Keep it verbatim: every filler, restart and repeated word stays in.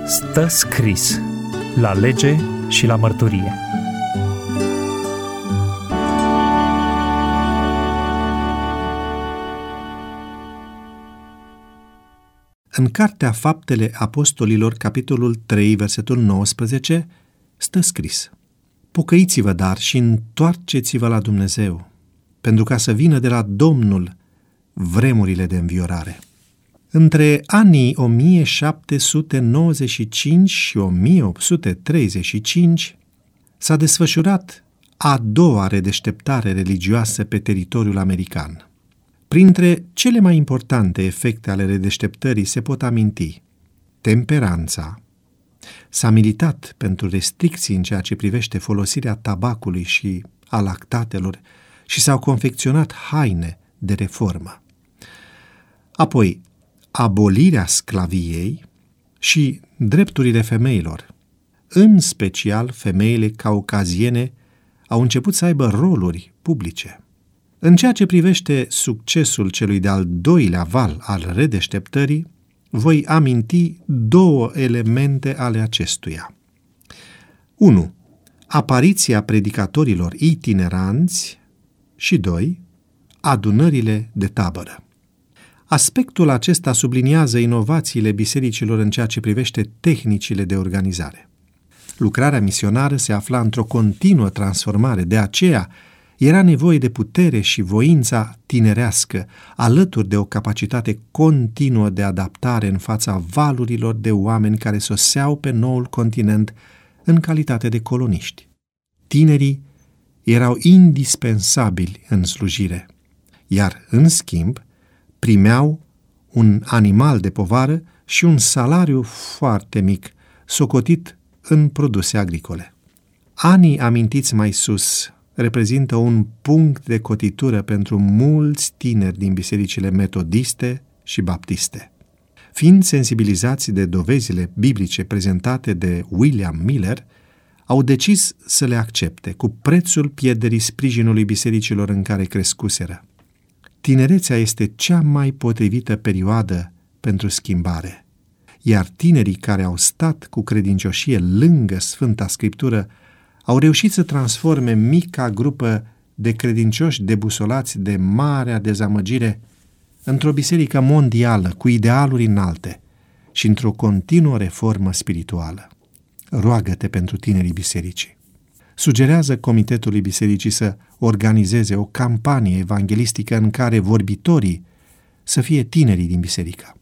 Stă scris la lege și la mărturie. În Cartea Faptele Apostolilor, capitolul trei, versetul nouăsprezece, stă scris: Pocăiți-vă dar și întoarceți-vă la Dumnezeu, pentru ca să vină de la Domnul vremurile de înviorare. Între anii o mie șapte sute nouăzeci și cinci și o mie opt sute treizeci și cinci s-a desfășurat a doua redeșteptare religioasă pe teritoriul american. Printre cele mai importante efecte ale redeșteptării se pot aminti temperanța. S-a militat pentru restricții în ceea ce privește folosirea tabacului și a lactatelor și s-au confecționat haine de reformă. Apoi, abolirea sclaviei și drepturile femeilor, în special femeile caucaziene, au început să aibă roluri publice. În ceea ce privește succesul celui de-al doilea val al redeșteptării, voi aminti două elemente ale acestuia. unu. Apariția predicatorilor itineranți și doi. Adunările de tabără. Aspectul acesta subliniază inovațiile bisericilor în ceea ce privește tehnicile de organizare. Lucrarea misionară se afla într-o continuă transformare, de aceea era nevoie de putere și voința tinerească, alături de o capacitate continuă de adaptare în fața valurilor de oameni care soseau pe noul continent în calitate de coloniști. Tinerii erau indispensabili în slujire, iar, în schimb, primeau un animal de povară și un salariu foarte mic, socotit în produse agricole. Anii amintiți mai sus reprezintă un punct de cotitură pentru mulți tineri din bisericile metodiste și baptiste. Fiind sensibilizați de dovezile biblice prezentate de William Miller, au decis să le accepte, cu prețul pierderii sprijinului bisericilor în care crescuseră. Tinerețea este cea mai potrivită perioadă pentru schimbare, iar tinerii care au stat cu credincioșie lângă Sfânta Scriptură au reușit să transforme mica grupă de credincioși debusolați de marea dezamăgire într-o biserică mondială cu idealuri înalte și într-o continuă reformă spirituală. Roagă-te pentru tinerii bisericii. Sugerează Comitetului Bisericii să organizeze o campanie evanghelistică în care vorbitorii să fie tinerii din biserică.